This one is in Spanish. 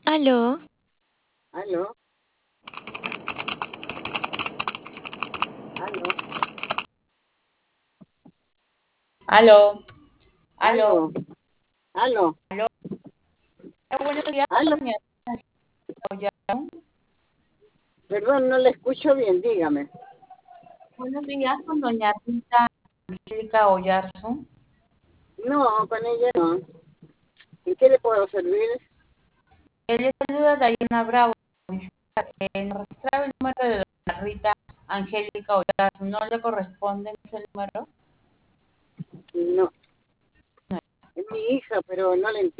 Aló, Aló, aló, Aló, aló, aló, aló, aló. Buenos días, aló. doña Oyarzún. Perdón, no le escucho bien, dígame. Buenos días con doña Rita Angélica Oyarzún. No, con ella no. ¿En qué le puedo servir? Él le saluda Dayana Bravo. Registraba el número de doña Rita Angélica Oyarzún. ¿No le corresponde ese número? No, es mi hija, pero no le entiendo.